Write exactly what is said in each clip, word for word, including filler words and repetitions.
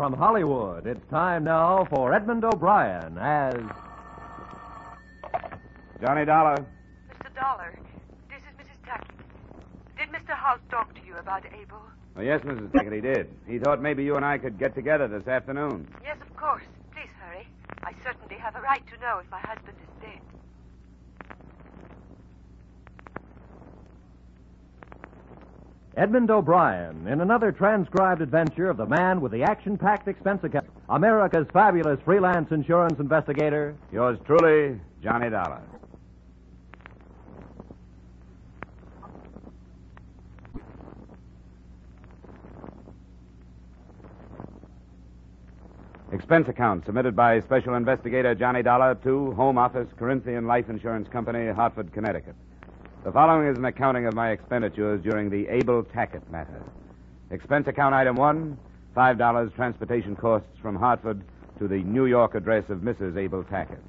from Hollywood, it's time now for Edmund O'Brien as... Johnny Dollar. Mister Dollar, this is Missus Tackett. Did Mister House talk to you about Abel? Oh, yes, Missus Tackett, he did. He thought maybe you and I could get together this afternoon. Yes, of course. Please hurry. I certainly have a right to know if my husband is dead. Edmund O'Brien in another transcribed adventure of the man with the action-packed expense account. America's fabulous freelance insurance investigator. Yours truly, Johnny Dollar. Expense account submitted by Special Investigator Johnny Dollar to Home Office, Corinthian Life Insurance Company, Hartford, Connecticut. The following is an accounting of my expenditures during the Abel Tackett matter. Expense account item one, five dollars transportation costs from Hartford to the New York address of Missus Abel Tackett.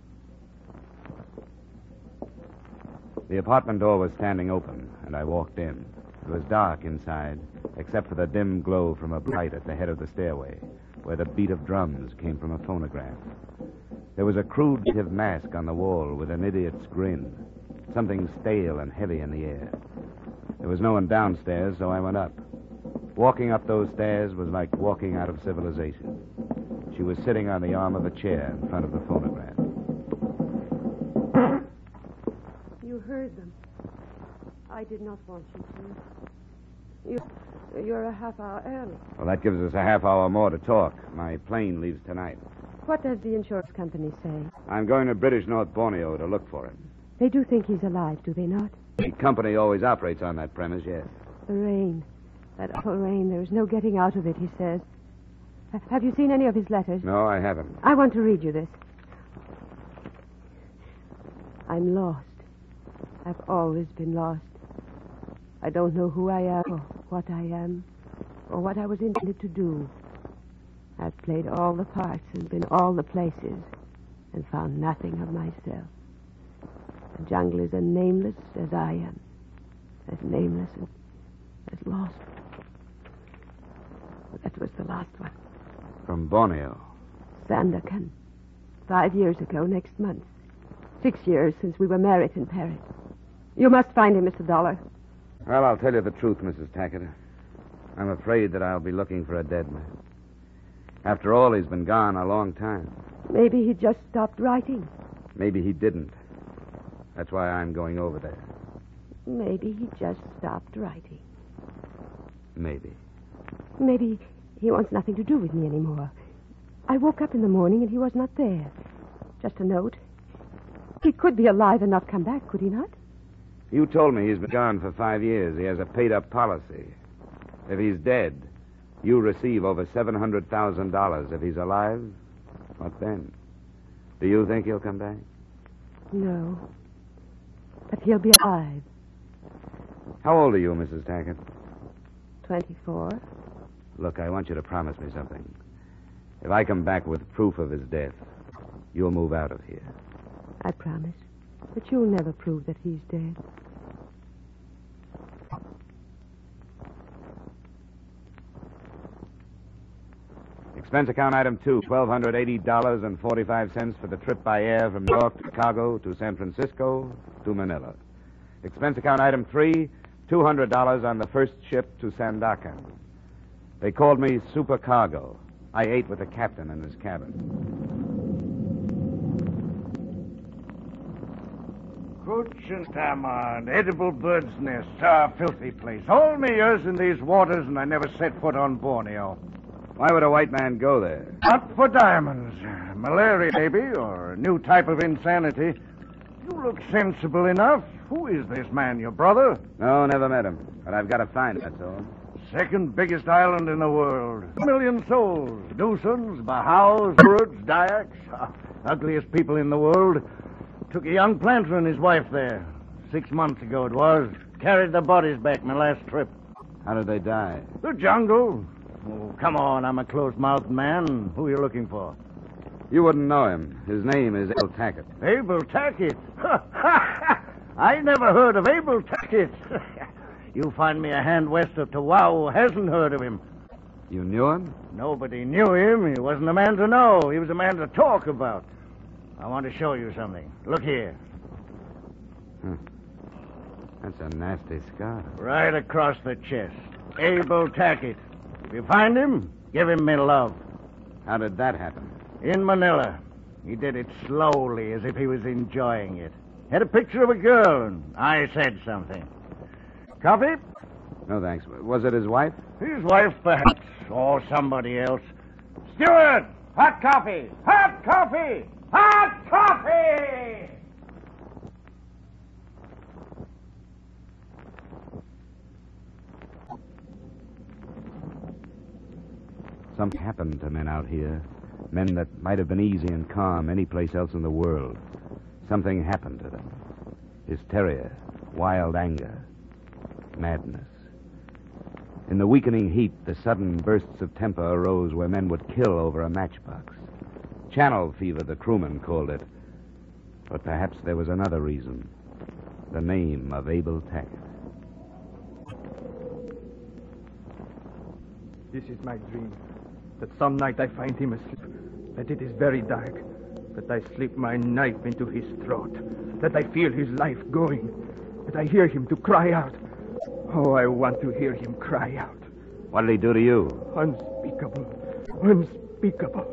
The apartment door was standing open, and I walked in. It was dark inside, except for the dim glow from a light at the head of the stairway, where the beat of drums came from a phonograph. There was a crude native mask on the wall with an idiot's grin. Something stale and heavy in the air. There was no one downstairs, so I went up. Walking up those stairs was like walking out of civilization. She was sitting on the arm of a chair in front of the phonograph. You heard them. I did not want you to. You, you're a half hour early. Well, that gives us a half hour more to talk. My plane leaves tonight. What does the insurance company say? I'm going to British North Borneo to look for him. They do think he's alive, do they not? The company always operates on that premise, yes. The rain. That awful rain. There is no getting out of it, he says. H- have you seen any of his letters? No, I haven't. I want to read you this. I'm lost. I've always been lost. I don't know who I am or what I am or what I was intended to do. I've played all the parts and been all the places and found nothing of myself. The jungle is as nameless as I am, as nameless and as lost. That was the last one. From Borneo. Sandakan. Five years ago, next month. Six years since we were married in Paris. You must find him, Mister Dollar. Well, I'll tell you the truth, Missus Tackett. I'm afraid that I'll be looking for a dead man. After all, he's been gone a long time. Maybe he just stopped writing. Maybe he didn't. That's why I'm going over there. Maybe he just stopped writing. Maybe. Maybe he wants nothing to do with me anymore. I woke up in the morning and he was not there. Just a note. He could be alive and not come back, could he not? You told me he's been gone for five years. He has a paid-up policy. If he's dead, you receive over seven hundred thousand dollars. If he's alive, what then? Do you think he'll come back? No. But he'll be alive. How old are you, Missus Tackett? Twenty-four. Look, I want you to promise me something. If I come back with proof of his death, you'll move out of here. I promise. But you'll never prove that he's dead. Expense account item two, twelve hundred eighty dollars and forty-five cents for the trip by air from New York to Chicago to San Francisco to Manila. Expense account item three, two hundred dollars on the first ship to Sandakan. They called me supercargo. I ate with the captain in his cabin. Cooch and tamarind, edible bird's nests. Ah, filthy place. All me years in these waters, and I never set foot on Borneo. Why would a white man go there? Not for diamonds. Malaria, maybe, or a new type of insanity. You look sensible enough. Who is this man, your brother? No, never met him. But I've got to find him, that's all. Second biggest island in the world. A million souls. Dusans, Bahaus, Buruts, Dayaks. Ah, ugliest people in the world. Took a young planter and his wife there. Six months ago it was. Carried the bodies back my last trip. How did they die? The jungle. Oh, come on, I'm a close-mouthed man. Who are you looking for? You wouldn't know him. His name is Abel Tackett. Abel Tackett? I never heard of Abel Tackett. You find me a hand west of Tawau who hasn't heard of him. You knew him? Nobody knew him. He wasn't a man to know. He was a man to talk about. I want to show you something. Look here. Huh. That's a nasty scar. Right across the chest. Abel Tackett. If you find him, give him me love. How did that happen? In Manila. He did it slowly, as if he was enjoying it. Had a picture of a girl, and I said something. Coffee? No, thanks. Was it his wife? His wife, perhaps. Or somebody else. Steward! Hot coffee! Hot coffee! Hot coffee! Something happened to men out here. Men that might have been easy and calm any place else in the world. Something happened to them. Hysteria, wild anger, madness. In the weakening heat, the sudden bursts of temper arose where men would kill over a matchbox. Channel fever, the crewmen called it. But perhaps there was another reason. The name of Abel Tackett. This is my dream. That some night I find him asleep. That it is very dark. That I slip my knife into his throat. That I feel his life going. That I hear him to cry out. Oh, I want to hear him cry out. What did he do to you? Unspeakable. Unspeakable.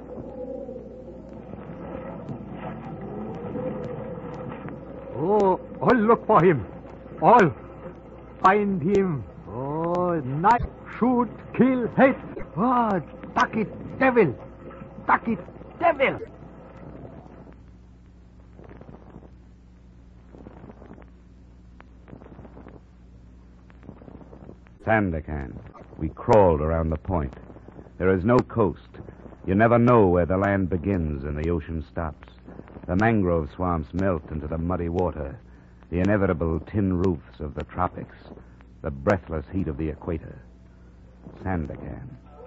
Oh, all look for him. All. Find him. Oh, knife, shoot, kill, hate. Oh, Tackett devil. Tackett devil. Sandakan. We crawled around the point. There is no coast. You never know where the land begins and the ocean stops. The mangrove swamps melt into the muddy water. The inevitable tin roofs of the tropics. The breathless heat of the equator. Sandakan.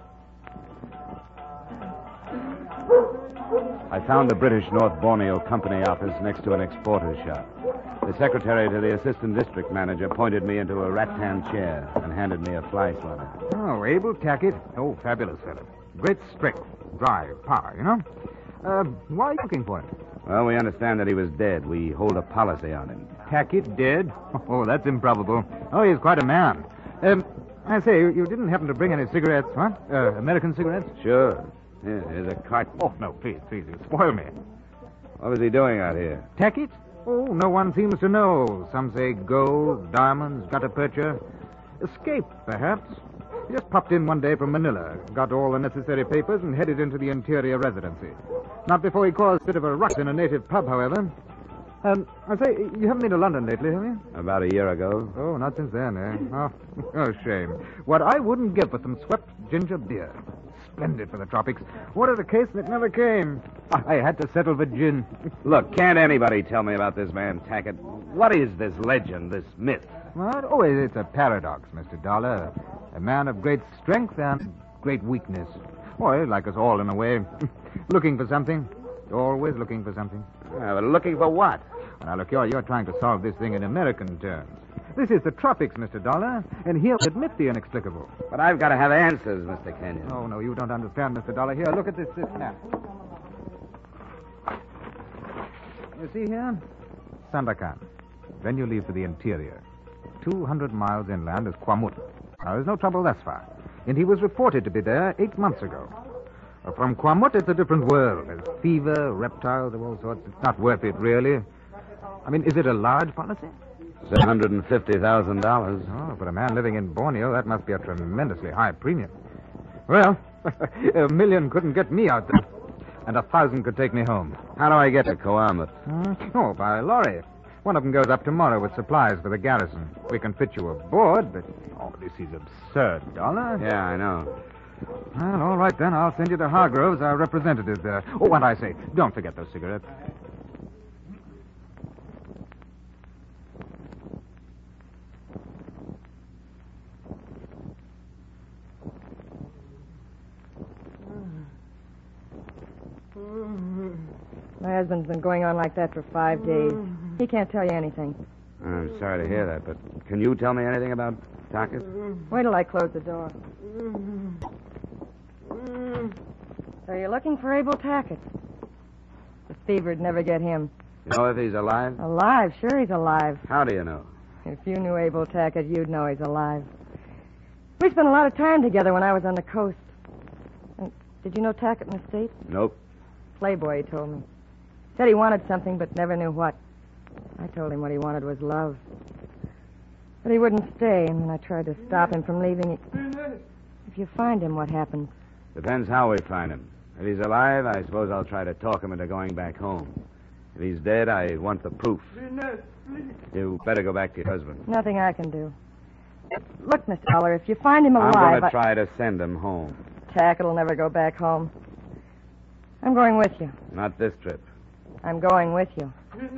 I found the British North Borneo Company office next to an exporter's shop. The secretary to the assistant district manager pointed me into a rattan chair and handed me a fly swatter. Oh, Abel Tackett. Oh, fabulous fellow. Great strength, drive, power, you know. Uh, why are you looking for him? Well, we understand that he was dead. We hold a policy on him. Tackett dead? Oh, that's improbable. Oh, he's quite a man. Um, I say, you, you didn't happen to bring any cigarettes, huh? Uh, American cigarettes? Sure. Yeah, here's a carton. Oh, no, please, please, you spoil me. What was he doing out here? Tackett? Oh, no one seems to know. Some say gold, diamonds, gutta percha. Escape, perhaps. He just popped in one day from Manila, got all the necessary papers, and headed into the interior residency. Not before he caused a bit of a ruckus in a native pub, however. Um, I say, you haven't been to London lately, have you? About a year ago. Oh, not since then, eh? Oh, oh, shame. What I wouldn't give for some swept ginger beer. Splendid for the tropics. What a case that never came. I had to settle for gin. Look, can't anybody tell me about this man, Tackett? What is this legend, this myth? What? Oh, it's a paradox, Mister Dollar. A man of great strength and great weakness. Or, like us all in a way. Looking for something. Always looking for something. Yeah, but looking for what? Now, look, you're, you're trying to solve this thing in American terms. This is the tropics, Mister Dollar, and he'll admit the inexplicable. But I've got to have answers, Mister Kenyon. Oh, no, you don't understand, Mister Dollar. Here, look at this, this map. You see here? Sandakan. Then you leave for the interior. Two hundred miles inland is Kwamut. Now, there's no trouble thus far. And he was reported to be there eight months ago. From Kwamut, it's a different world. There's fever, reptiles of all sorts. It's not worth it, really. I mean, is it a large policy? seven hundred fifty thousand dollars. Oh, for a man living in Borneo, that must be a tremendously high premium. Well, a million couldn't get me out there. And a thousand could take me home. How do I get to Coamat? Hmm? Oh, by lorry. One of them goes up tomorrow with supplies for the garrison. We can fit you aboard, but... Oh, this is absurd, Dollar. Yeah, I know. Well, all right, then. I'll send you to Hargroves, our representative there. Oh, and I say, don't forget those cigarettes. My husband's been going on like that for five days. He can't tell you anything. I'm sorry to hear that, but can you tell me anything about Tackett? Wait till I close the door. So you're looking for Abel Tackett. The fever'd never get him. You know if he's alive? Alive? Sure he's alive. How do you know? If you knew Abel Tackett, you'd know he's alive. We spent a lot of time together when I was on the coast. And did you know Tackett in the States? Nope. Playboy, he told me. Said he wanted something, but never knew what. I told him what he wanted was love. But he wouldn't stay, and when I tried to stop him from leaving, he... If you find him, what happens? Depends how we find him. If he's alive, I suppose I'll try to talk him into going back home. If he's dead, I want the proof. You better go back to your husband. Nothing I can do. Look, Mister Dollar, if you find him alive... I'm going to I... try to send him home. Tackett'll never go back home. I'm going with you. Not this trip. I'm going with you.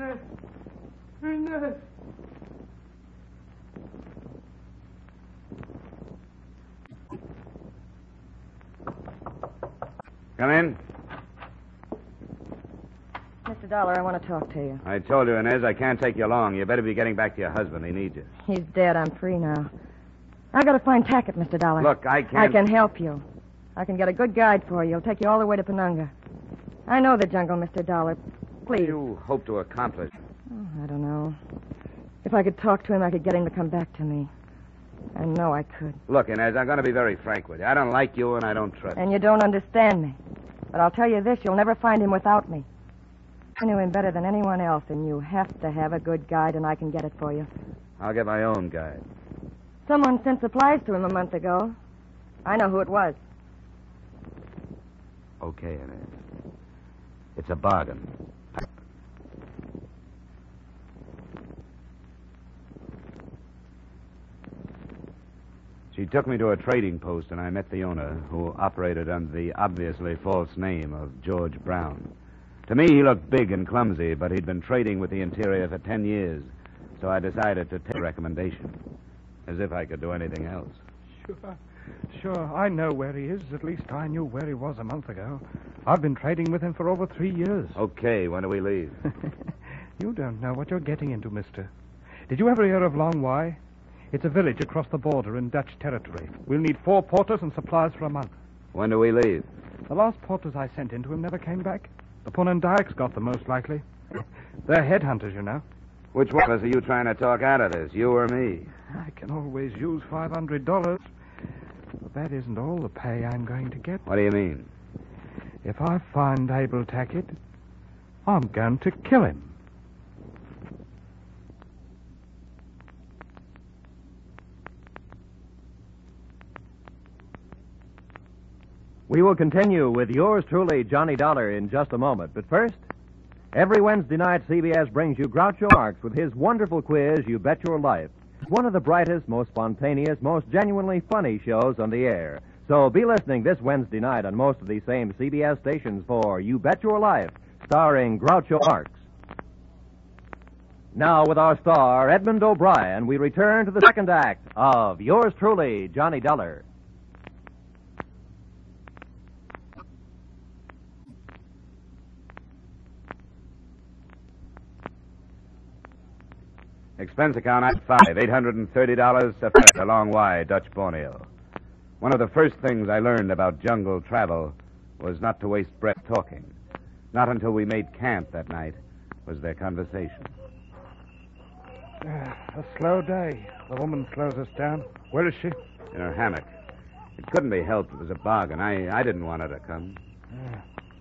Come in. Mister Dollar, I want to talk to you. I told you, Inez, I can't take you long. You better be getting back to your husband. He needs you. He's dead. I'm free now. I got to find Tackett, Mister Dollar. Look, I can't... I can help you. I can get a good guide for you. He'll take you all the way to Penunga. I know the jungle, Mister Dollar. Please. What do you hope to accomplish? Oh, I don't know. If I could talk to him, I could get him to come back to me. I know I could. Look, Inez, I'm going to be very frank with you. I don't like you and I don't trust you. And you don't understand me. But I'll tell you this, you'll never find him without me. I knew him better than anyone else, and you have to have a good guide, and I can get it for you. I'll get my own guide. Someone sent supplies to him a month ago. I know who it was. Okay, Inez. It's a bargain. She took me to a trading post, and I met the owner, who operated under the obviously false name of George Brown. To me, he looked big and clumsy, but he'd been trading with the interior for ten years, so I decided to take a recommendation, as if I could do anything else. Sure. Sure, I know where he is. At least I knew where he was a month ago. I've been trading with him for over three years. Okay, when do we leave? You don't know what you're getting into, mister. Did you ever hear of Long Wai? It's a village across the border in Dutch territory. We'll need four porters and supplies for a month. When do we leave? The last porters I sent into him never came back. The Punandaiks got them, most likely. They're headhunters, you know. Which one of us are you trying to talk out of this, you or me? I can always use five hundred dollars. But that isn't all the pay I'm going to get. What do you mean? If I find Abel Tackett, I'm going to kill him. We will continue with yours truly, Johnny Dollar, in just a moment. But first, every Wednesday night, C B S brings you Groucho Marx with his wonderful quiz, You Bet Your Life. One of the brightest, most spontaneous, most genuinely funny shows on the air. So be listening this Wednesday night on most of these same C B S stations for You Bet Your Life, starring Groucho Marx. Now, with our star, Edmund O'Brien, we return to the second act of yours truly, Johnny Dollar. Expense account at five, eight hundred and thirty dollars to a Long Wai, Dutch Borneo. One of the first things I learned about jungle travel was not to waste breath talking. Not until we made camp that night was there conversation. Uh, a slow day. The woman slows us down. Where is she? In her hammock. It couldn't be helped. It was a bargain. I, I didn't want her to come. Uh,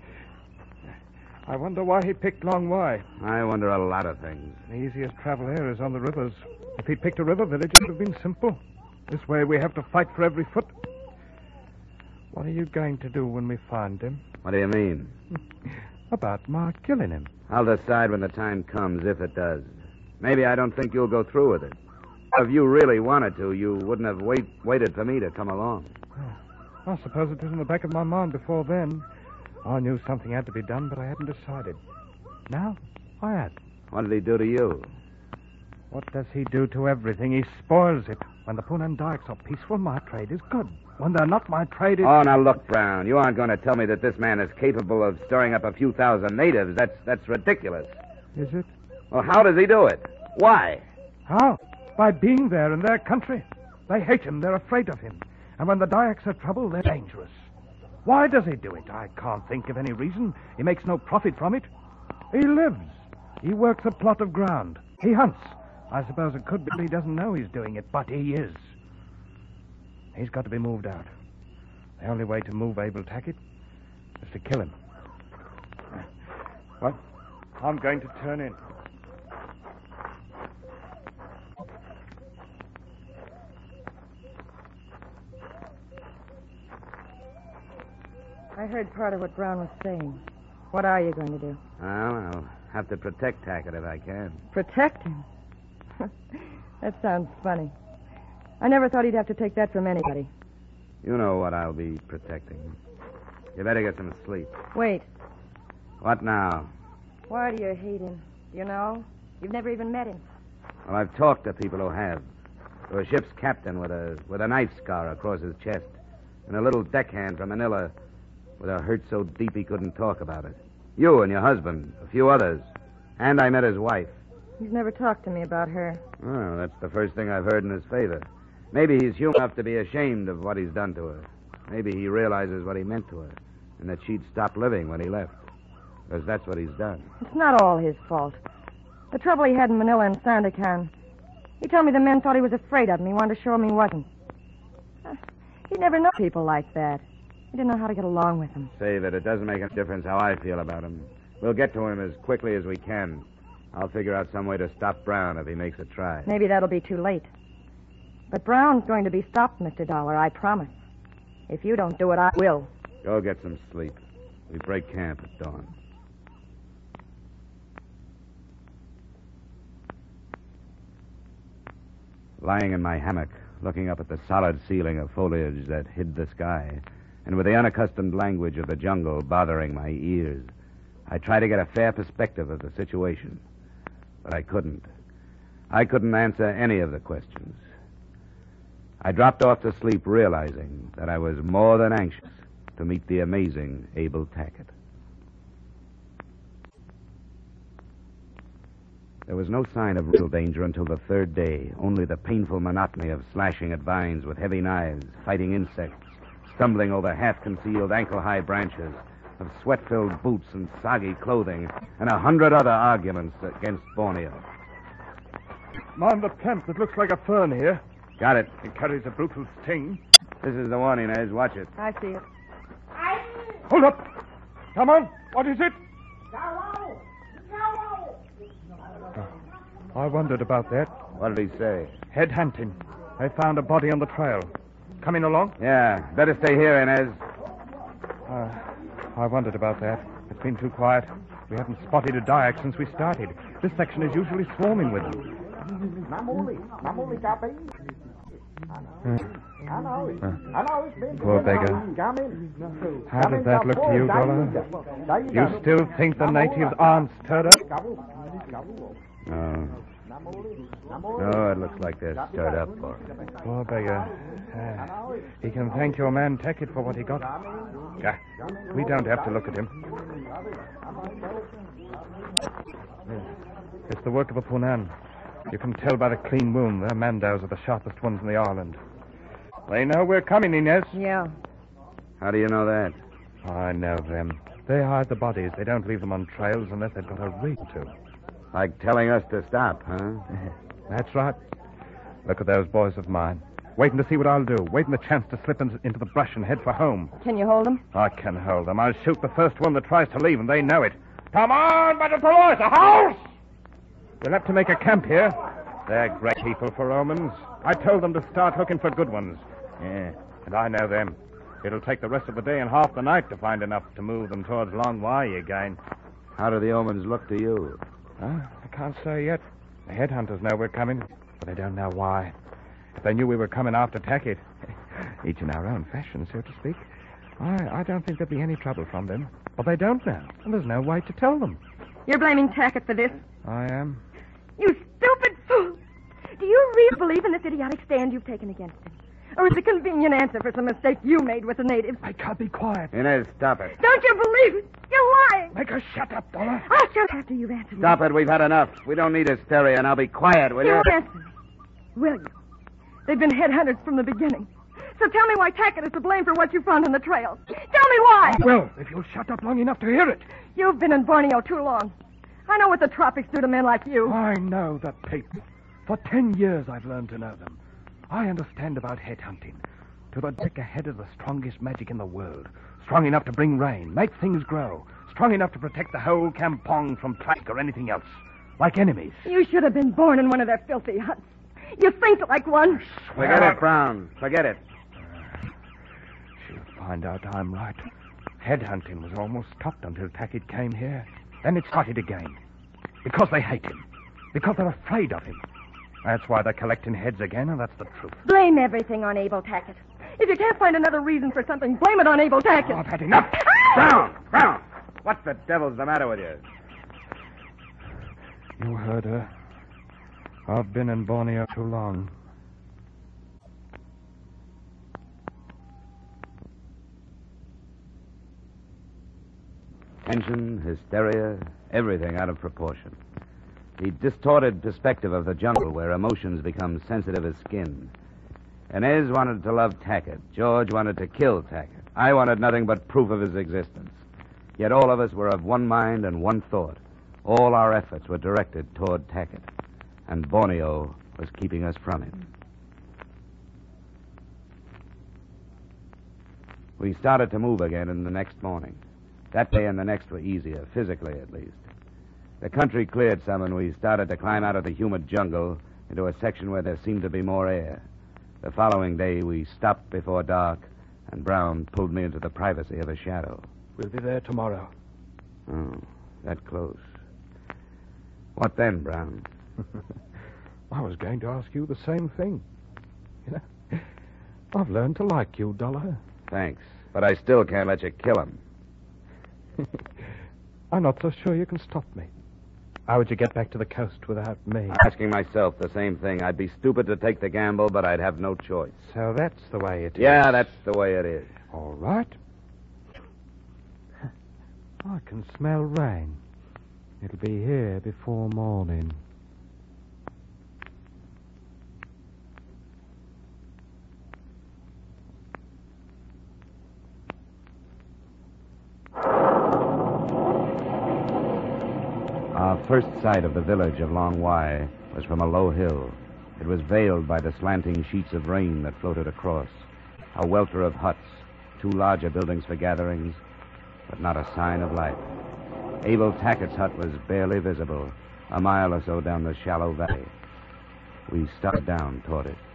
I wonder why he picked Long Wai. I wonder a lot of things. The easiest travel here is on the rivers. If he picked a river village, it would have been simple. This way we have to fight for every foot. What are you going to do when we find him? What do you mean? About my killing him. I'll decide when the time comes, if it does. Maybe I don't think you'll go through with it. If you really wanted to, you wouldn't have wait, waited for me to come along. Oh, I suppose it was in the back of my mind before then. I knew something had to be done, but I hadn't decided. Now, I had. What did he do to you? What does he do to everything? He spoils it. When the Punandaiks are peaceful, my trade is good. When they're not, my trade is... Oh, now look, Brown. You aren't going to tell me that this man is capable of stirring up a few thousand natives. That's that's ridiculous. Is it? Well, how does he do it? Why? How? By being there in their country. They hate him. They're afraid of him. And when the Dayaks are trouble, they're dangerous. Why does he do it? I can't think of any reason. He makes no profit from it. He lives. He works a plot of ground. He hunts. I suppose it could be he doesn't know he's doing it, but he is. He's got to be moved out. The only way to move Abel Tackett is to kill him. Well, I'm going to turn in. I heard part of what Brown was saying. What are you going to do? Well, I'll have to protect Tackett if I can. Protect him? That sounds funny. I never thought he'd have to take that from anybody. You know what I'll be protecting. You better get some sleep. Wait. What now? Why do you hate him? Do you know? You've never even met him. Well, I've talked to people who have. To a ship's captain with a with a knife scar across his chest, and a little deckhand from Manila with a hurt so deep he couldn't talk about it. You and your husband, a few others, and I met his wife. He's never talked to me about her. Well, that's the first thing I've heard in his favor. Maybe he's human enough to be ashamed of what he's done to her. Maybe he realizes what he meant to her, and that she'd stop living when he left. Because that's what he's done. It's not all his fault. The trouble he had in Manila and Sandakan. He told me the men thought he was afraid of him. He wanted to show him he wasn't. Uh, he'd never know people like that. He didn't know how to get along with them. Say that it doesn't make a difference how I feel about him. We'll get to him as quickly as we can. I'll figure out some way to stop Brown if he makes a try. Maybe that'll be too late. But Brown's going to be stopped, Mister Dollar, I promise. If you don't do it, I will. Go get some sleep. We break camp at dawn. Lying in my hammock, looking up at the solid ceiling of foliage that hid the sky, and with the unaccustomed language of the jungle bothering my ears, I tried to get a fair perspective of the situation. But I couldn't. I couldn't answer any of the questions. I dropped off to sleep realizing that I was more than anxious to meet the amazing Abel Tackett. There was no sign of real danger until the third day, only the painful monotony of slashing at vines with heavy knives, fighting insects, stumbling over half-concealed ankle-high branches, of sweat-filled boots and soggy clothing, and a hundred other arguments against Borneo. Mind the plant that looks like a fern here. Got it. It carries a brutal sting. This is the one, Inez. Watch it. I see it. Hold up! Come on! What is it? I wondered about that. What did he say? Head hunting. They found a body on the trail. Coming along? Yeah. Better stay here, Inez. Uh, I wondered about that. It's been too quiet. We haven't spotted a Dyak since we started. This section is usually swarming with them. Poor beggar. How does that look to you, Dollar? You still think the natives aren't stirred up? No. No, it looks like they're stirred up. Poor beggar. Uh, he can thank your man Tackett for what he got. Yeah, we don't have to look at him. It's the work of a Punan. You can tell by the clean wound. Their Mandaus are the sharpest ones in the island. They know we're coming, Inez. Yeah. How do you know that? I know them. They hide the bodies. They don't leave them on trails unless they've got a reason to. Like telling us to stop, huh? That's right. Look at those boys of mine. Waiting to see what I'll do. Waiting the chance to slip in, into the brush and head for home. Can you hold them? I can hold them. I'll shoot the first one that tries to leave, and they know it. Come on, Battle Palois, a house! You'll have to make a camp here. They're great people for Romans. I told them to start looking for good ones. Yeah, and I know them. It'll take the rest of the day and half the night to find enough to move them towards Long Wai again. How do the omens look to you? Huh? I can't say yet. The headhunters know we're coming, but they don't know why. If they knew we were coming after Tackett, each in our own fashion, so to speak, I, I don't think there'd be any trouble from them. But they don't know, and there's no way to tell them. You're blaming Tackett for this? I am. You stupid fool! Do you really believe in this idiotic stand you've taken against him? Or is it a convenient answer for some mistake you made with the natives? I can't be quiet. Inez, stop it. Don't you believe it? You're lying. Make her shut up, Dollar. I'll shut after you've answered Stop me. it. We've had enough. We don't need hysteria, and I'll be quiet, will you? You answer me. Will you? They've been headhunters from the beginning. So tell me why Tackett is to blame for what you found on the trail. Tell me why! Well, if you'll shut up long enough to hear it. You've been in Borneo too long. I know what the tropics do to men like you. I know the people. For ten years I've learned to know them. I understand about headhunting. To the deck ahead of the strongest magic in the world. Strong enough to bring rain, make things grow. Strong enough to protect the whole kampong from track or anything else. Like enemies. You should have been born in one of their filthy huts. You think like one. Forget it, Brown. Forget it. She'll find out I'm right. Headhunting was almost stopped until Tackett came here. Then it started again. Because they hate him. Because they're afraid of him. That's why they're collecting heads again, and that's the truth. Blame everything on Abel Tackett. If you can't find another reason for something, blame it on Abel Tackett. Oh, I've had enough. Brown! Brown! What the devil's the matter with you? You heard her. I've been in Borneo too long. Tension, hysteria, everything out of proportion. The distorted perspective of the jungle where emotions become sensitive as skin. Inez wanted to love Tackett. George wanted to kill Tackett. I wanted nothing but proof of his existence. Yet all of us were of one mind and one thought. All our efforts were directed toward Tackett. And Borneo was keeping us from him. We started to move again in the next morning. That day and the next were easier, physically at least. The country cleared some, and we started to climb out of the humid jungle into a section where there seemed to be more air. The following day, we stopped before dark, and Brown pulled me into the privacy of a shadow. We'll be there tomorrow. Oh, that close. What then, Brown? I was going to ask you the same thing. You know, I've learned to like you, Dollar. Thanks, but I still can't let you kill him. I'm not so sure you can stop me. How would you get back to the coast without me? I'm asking myself the same thing. I'd be stupid to take the gamble, but I'd have no choice. So that's the way it is. Yeah, that's the way it is. All right. I can smell rain. It'll be here before morning. Our first sight of the village of Long Wai was from a low hill. It was veiled by the slanting sheets of rain that floated across. A welter of huts, two larger buildings for gatherings, but not a sign of life. Abel Tackett's hut was barely visible, a mile or so down the shallow valley. We started down toward it.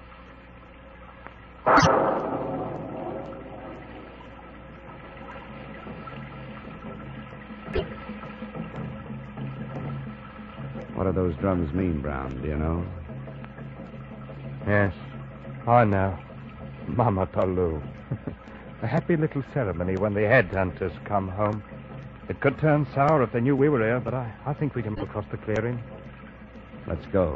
What do those drums mean, Brown? Do you know? Yes, I know. Mama Talu. A happy little ceremony when the headhunters come home. It could turn sour if they knew we were here, but I, I think we can move across the clearing. Let's go.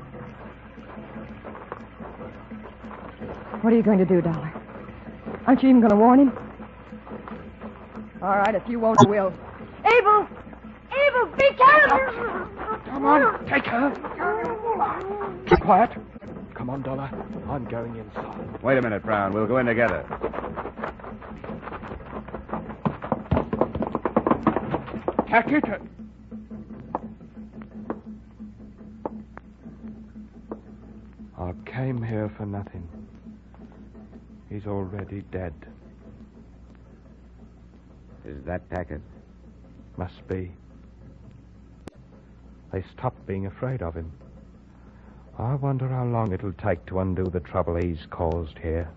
What are you going to do, Dollar? Aren't you even going to warn him? All right, if you won't, I will. Abel! Abel, be careful! Come on, take her. Keep quiet. Come on, Dollar. I'm going inside. Wait a minute, Brown. We'll go in together. Tackett. I came here for nothing. He's already dead. Is that Tackett? Must be. They stopped being afraid of him. I wonder how long it'll take to undo the trouble he's caused here.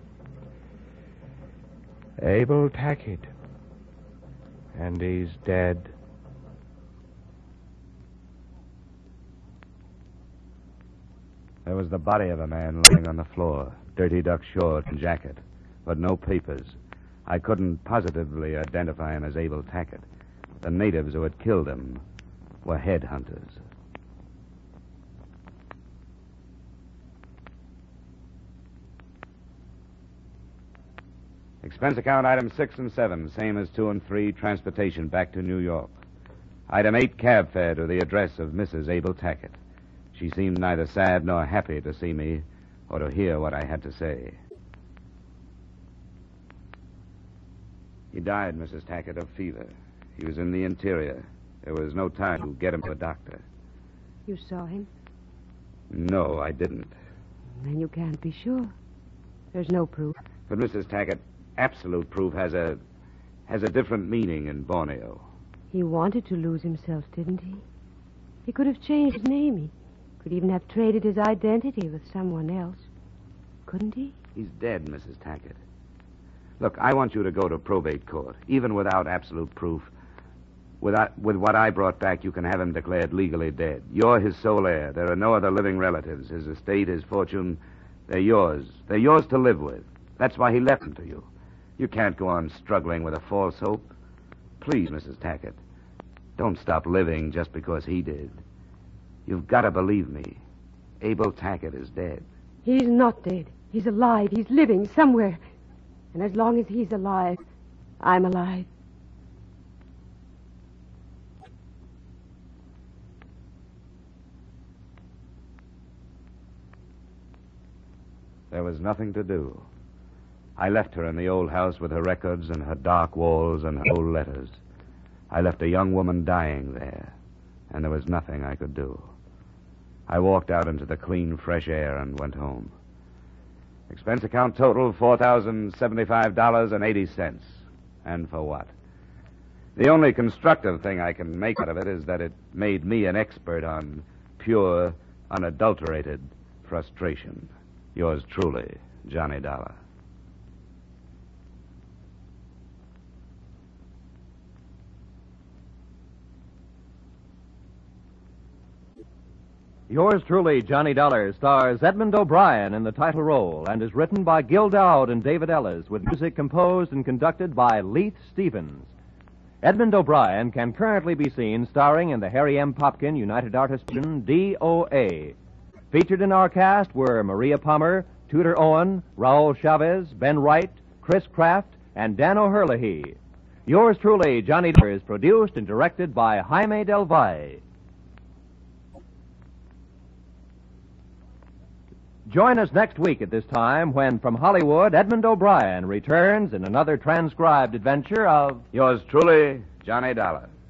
Abel Tackett. And he's dead. There was the body of a man lying on the floor, dirty duck short and jacket, but no papers. I couldn't positively identify him as Abel Tackett. The natives who had killed him were headhunters. Expense account item six and seven, same as two and three, transportation back to New York. Item eight, cab fare to the address of Missus Abel Tackett. She seemed neither sad nor happy to see me or to hear what I had to say. He died, Missus Tackett, of fever. He was in the interior. There was no time to get him to a doctor. You saw him? No, I didn't. Then you can't be sure. There's no proof. But, Missus Tackett, absolute proof has a has a different meaning in Borneo. He wanted to lose himself, didn't he? He could have changed his name. He could even have traded his identity with someone else. Couldn't he? He's dead, Missus Tackett. Look, I want you to go to probate court, even without absolute proof. Without, with what I brought back, you can have him declared legally dead. You're his sole heir. There are no other living relatives. His estate, his fortune, they're yours. They're yours to live with. That's why he left them to you. You can't go on struggling with a false hope. Please, Missus Tackett, don't stop living just because he did. You've got to believe me. Abel Tackett is dead. He's not dead. He's alive. He's living somewhere. And as long as he's alive, I'm alive. There was nothing to do. I left her in the old house with her records and her dark walls and her old letters. I left a young woman dying there, and there was nothing I could do. I walked out into the clean, fresh air and went home. Expense account total, four thousand seventy-five dollars and eighty cents. And for what? The only constructive thing I can make out of it is that it made me an expert on pure, unadulterated frustration. Yours truly, Johnny Dollar. Yours truly, Johnny Dollar, stars Edmund O'Brien in the title role and is written by Gil Dowd and David Ellis, with music composed and conducted by Leith Stevens. Edmund O'Brien can currently be seen starring in the Harry M. Popkin United Artists D O A. Featured in our cast were Maria Palmer, Tudor Owen, Raul Chavez, Ben Wright, Chris Kraft, and Dan O'Herlihy. Yours truly, Johnny Dollar, is produced and directed by Jaime Del Valle. Join us next week at this time when, from Hollywood, Edmund O'Brien returns in another transcribed adventure of Yours truly, Johnny Dollar.